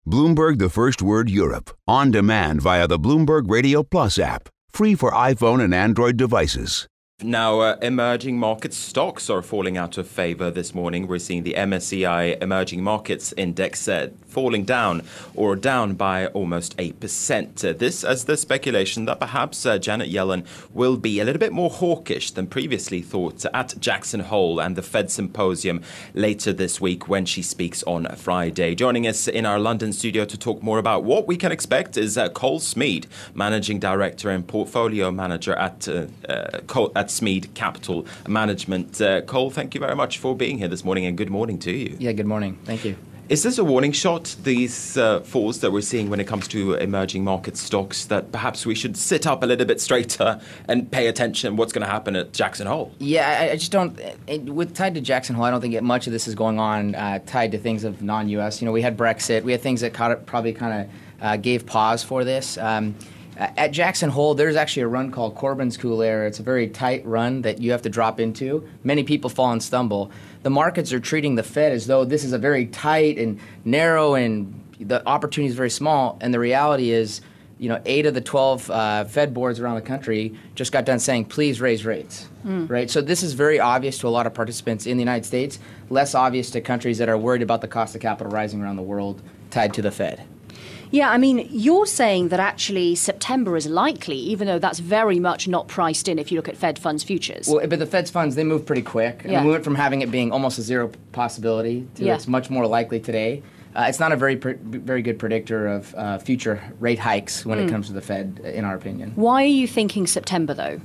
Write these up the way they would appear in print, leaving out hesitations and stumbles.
Bloomberg the First Word Europe, on demand via the Bloomberg Radio Plus app, free for iPhone and Android devices. Now, emerging market stocks are falling out of favor this morning. We're seeing the MSCI Emerging Markets Index falling down by almost 8%. This as the speculation that perhaps Janet Yellen will be a little bit more hawkish than previously thought at Jackson Hole and the Fed Symposium later this week when she speaks on Friday. Joining us in our London studio to talk more about what we can expect is Cole Smead, Managing Director and Portfolio Manager at Smead Capital Management. Cole, thank you very much for being here this morning, and good morning to you. Yeah, good morning. Thank you. Is this a warning shot, these falls that we're seeing when it comes to emerging market stocks, that perhaps we should sit up a little bit straighter and pay attention to what's going to happen at Jackson Hole? Yeah, I just don't, with tied to Jackson Hole, I don't think much of this is going on tied to things of non-U.S. You know, we had Brexit. We had things that probably kind of gave pause for this. At Jackson Hole, there's actually a run called Corbin's Cool Air. It's a very tight run that you have to drop into. Many people fall and stumble. The markets are treating the Fed as though this is a very tight and narrow, and the opportunity is very small. And the reality is, 8 of the 12 Fed boards around the country just got done saying, please raise rates, right? So this is very obvious to a lot of participants in the United States, less obvious to countries that are worried about the cost of capital rising around the world tied to the Fed. Yeah, I mean, you're saying that actually September is likely, even though that's very much not priced in if you look at Fed funds futures. Well, but the Fed's funds, they move pretty quick. Yeah. We went from having it being almost a zero possibility to it's much more likely today. It's not a very good predictor of future rate hikes when it comes to the Fed, in our opinion. Why are you thinking September, though?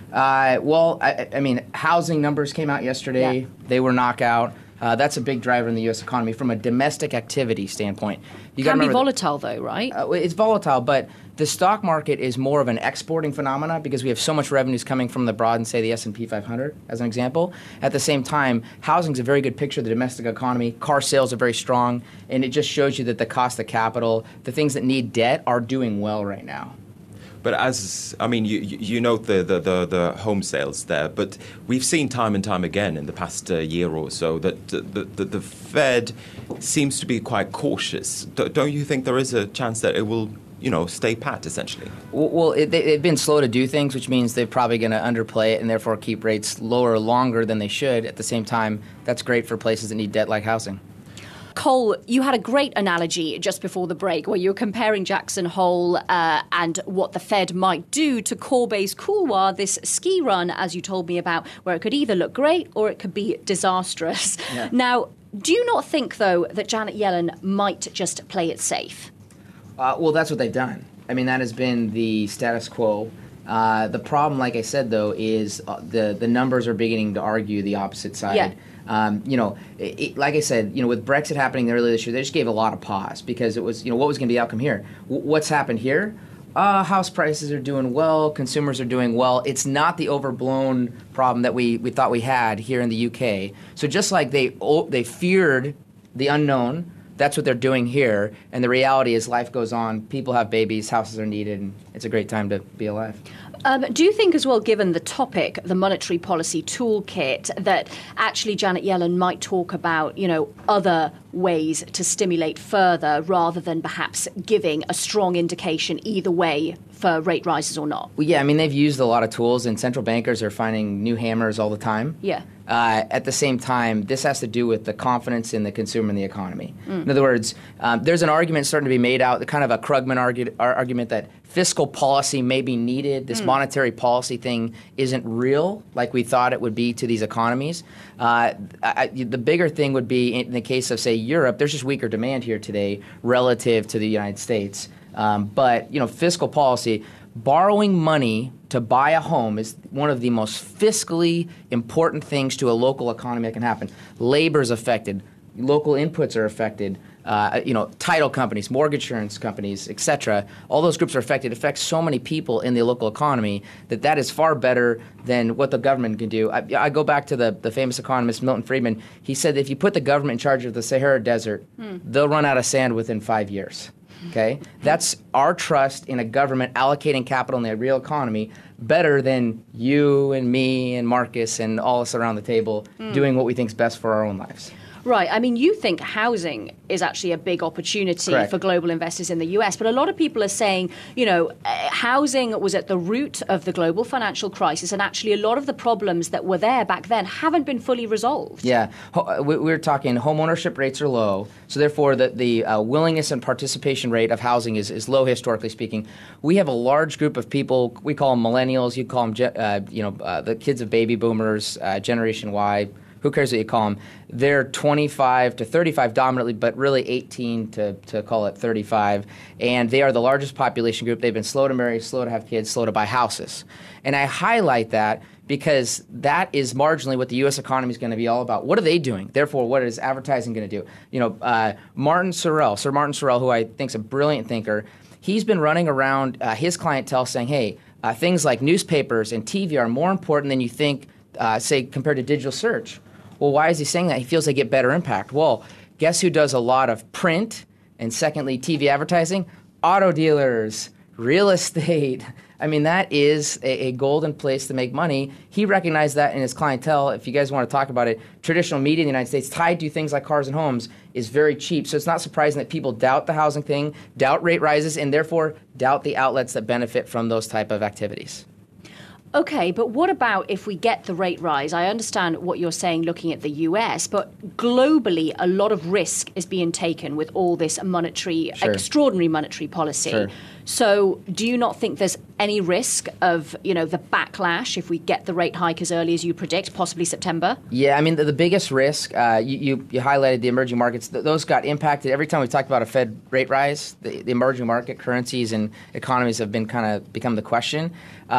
Well, I mean, housing numbers came out yesterday. Yeah. They were knockout. That's a big driver in the U.S. economy from a domestic activity standpoint. You can be volatile, though, right? It's volatile, but the stock market is more of an exporting phenomena because we have so much revenues coming from the broad and, say, the S&P 500, as an example. At the same time, housing is a very good picture of the domestic economy. Car sales are very strong, and it just shows you that the cost of capital, the things that need debt, are doing well right now. But you note the home sales there, but we've seen time and time again in the past year or so that the Fed seems to be quite cautious. Don't you think there is a chance that it will, stay pat, essentially? Well, they've been slow to do things, which means they're probably going to underplay it and therefore keep rates lower longer than they should. At the same time, that's great for places that need debt like housing. Cole, you had a great analogy just before the break where you were comparing Jackson Hole and what the Fed might do to Corbeil's Couloir, this ski run, as you told me about, where it could either look great or it could be disastrous. Yeah. Now, do you not think, though, that Janet Yellen might just play it safe? Well, that's what they've done. I mean, that has been the status quo. The problem, like I said, though, is the numbers are beginning to argue the opposite side. Yeah. Like I said, with Brexit happening earlier this year, they just gave a lot of pause because it was, what was going to be the outcome here? What's happened here? House prices are doing well, consumers are doing well. It's not the overblown problem that we thought we had here in the UK. So just like they feared the unknown, that's what they're doing here. And the reality is life goes on. People have babies, houses are needed, and it's a great time to be alive. Do you think as well, given the topic, the monetary policy toolkit, that actually Janet Yellen might talk about, other ways to stimulate further rather than perhaps giving a strong indication either way for rate rises or not? Well, yeah, I mean, they've used a lot of tools, and central bankers are finding new hammers all the time. Yeah. At the same time, this has to do with the confidence in the consumer and the economy. In other words, there's an argument starting to be made out, kind of a Krugman argument that fiscal policy may be needed. This monetary policy thing isn't real like we thought it would be to these economies. The bigger thing would be in the case of, say, Europe, there's just weaker demand here today relative to the United States. But fiscal policy, borrowing money to buy a home is one of the most fiscally important things to a local economy that can happen. Labor is affected. Local inputs are affected. Title companies, mortgage insurance companies, etc. All those groups are affected. It affects so many people in the local economy that is far better than what the government can do. I go back to the famous economist Milton Friedman. He said that if you put the government in charge of the Sahara Desert, they'll run out of sand within 5 years. Okay? That's our trust in a government allocating capital in the real economy better than you and me and Marcus and all us around the table doing what we think is best for our own lives. Right. I mean, you think housing is actually a big opportunity Correct. for global investors in the US, but a lot of people are saying, housing was at the root of the global financial crisis, and actually a lot of the problems that were there back then haven't been fully resolved. Yeah, we're talking home ownership rates are low, so therefore the willingness and participation rate of housing is low historically speaking. We have a large group of people, we call them millennials, you call them the kids of baby boomers, Generation Y, who cares what you call them? They're 25 to 35 dominantly, but really 18 to call it 35. And they are the largest population group. They've been slow to marry, slow to have kids, slow to buy houses. And I highlight that because that is marginally what the U.S. economy is going to be all about. What are they doing? Therefore, what is advertising going to do? Sir Martin Sorrell, who I think is a brilliant thinker, he's been running around his clientele saying, hey, things like newspapers and TV are more important than you think, say, compared to digital search. Well, why is he saying that? He feels they get better impact. Well, guess who does a lot of print and, secondly, TV advertising? Auto dealers, real estate. I mean, that is a golden place to make money. He recognized that in his clientele. If you guys want to talk about it, traditional media in the United States tied to things like cars and homes is very cheap. So it's not surprising that people doubt the housing thing, doubt rate rises, and therefore doubt the outlets that benefit from those type of activities. Okay, but what about if we get the rate rise? I understand what you're saying looking at the US, but globally, a lot of risk is being taken with all this extraordinary monetary policy. Sure. So do you not think there's any risk of, the backlash if we get the rate hike as early as you predict, possibly September? Yeah, I mean, the biggest risk, you highlighted the emerging markets. Those got impacted. Every time we talked about a Fed rate rise, the emerging market currencies and economies have been become the question.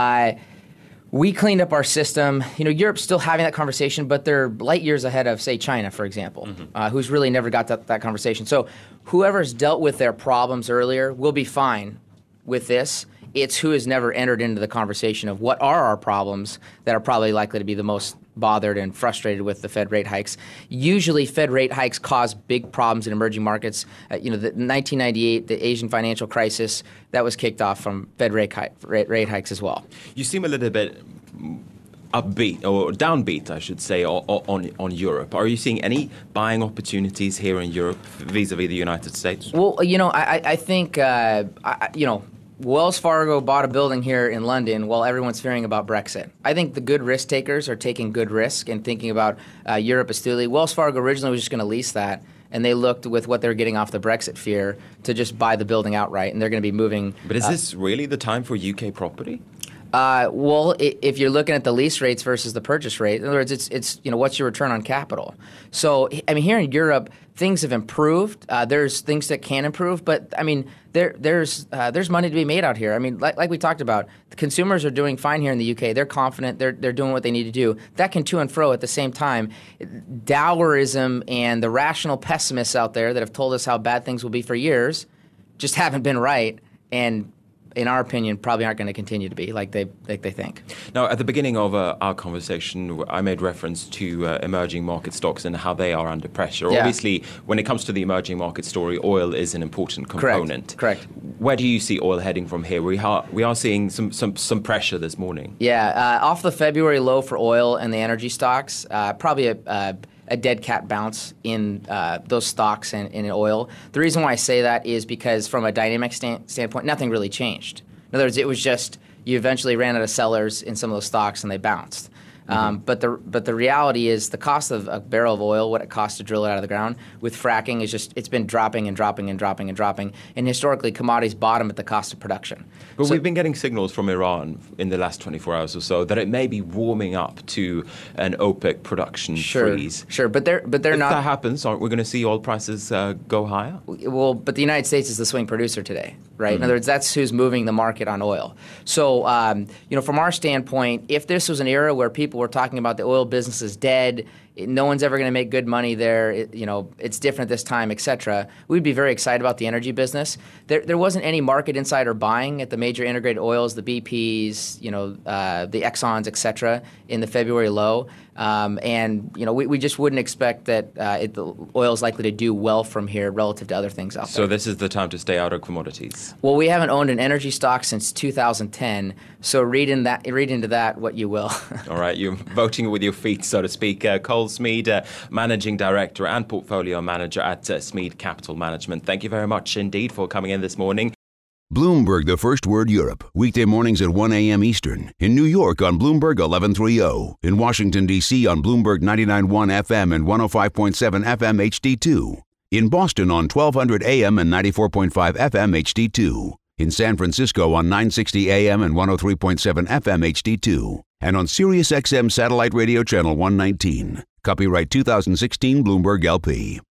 We cleaned up our system. Europe's still having that conversation, but they're light years ahead of, say, China, for example, who's really never got that conversation. So whoever's dealt with their problems earlier will be fine with this. It's who has never entered into the conversation of what are our problems that are probably likely to be the most bothered and frustrated with the Fed rate hikes. Usually Fed rate hikes cause big problems in emerging markets. The 1998, the Asian financial crisis, that was kicked off from Fed rate hikes as well. You seem a little bit upbeat, or downbeat, I should say, on Europe. Are you seeing any buying opportunities here in Europe vis-a-vis the United States? Well, I think, Wells Fargo bought a building here in London while everyone's fearing about Brexit. I think the good risk takers are taking good risk and thinking about Europe astutely. Wells Fargo originally was just going to lease that, and they looked with what they're getting off the Brexit fear to just buy the building outright, and they're going to be moving. But is this really the time for UK property? Well, if you're looking at the lease rates versus the purchase rate, in other words, it's what's your return on capital. So, I mean, here in Europe, things have improved. There's things that can improve, but I mean, there's money to be made out here. I mean, like we talked about, the consumers are doing fine here in the UK. They're confident. They're doing what they need to do. That can to and fro at the same time. Dowerism and the rational pessimists out there that have told us how bad things will be for years just haven't been right, and in our opinion, probably aren't going to continue to be like they think. Now, at the beginning of our conversation, I made reference to emerging market stocks and how they are under pressure. Yeah. Obviously, when it comes to the emerging market story, oil is an important component. Correct. Where do you see oil heading from here? We are seeing some pressure this morning. Yeah, off the February low for oil and the energy stocks, probably a dead cat bounce in those stocks and in oil. The reason why I say that is because from a dynamic standpoint, nothing really changed. In other words, it was just you eventually ran out of sellers in some of those stocks and they bounced. But the reality is the cost of a barrel of oil, what it costs to drill it out of the ground, with fracking it's been dropping and dropping and dropping and dropping. And historically, commodities bottom at the cost of production. But we've been getting signals from Iran in the last 24 hours or so that it may be warming up to an OPEC production freeze. Sure, but they're if not. If that happens, aren't we going to see oil prices go higher? Well, but the United States is the swing producer today, right? In other words, that's who's moving the market on oil. So, from our standpoint, if this was an era where people were talking about the oil business is dead, no one's ever going to make good money there, it's different this time, et cetera, we'd be very excited about the energy business. There wasn't any market insider buying at the major integrated oils, the BPs, the Exxons, et cetera, in the February low. We just wouldn't expect that the oil is likely to do well from here relative to other things out there. So this is the time to stay out of commodities. Well, we haven't owned an energy stock since 2010, so read into that what you will. All right, you're voting with your feet, so to speak. Cole Noel Smead, Managing Director and Portfolio Manager at Smead Capital Management. Thank you very much indeed for coming in this morning. Bloomberg, the First Word Europe, weekday mornings at 1 a.m. Eastern. In New York on Bloomberg 1130. In Washington, D.C. on Bloomberg 99.1 FM and 105.7 FM HD2. In Boston on 1200 AM and 94.5 FM HD2. In San Francisco on 960 AM and 103.7 FM HD2. And on Sirius XM Satellite Radio Channel 119. Copyright 2016 Bloomberg LP.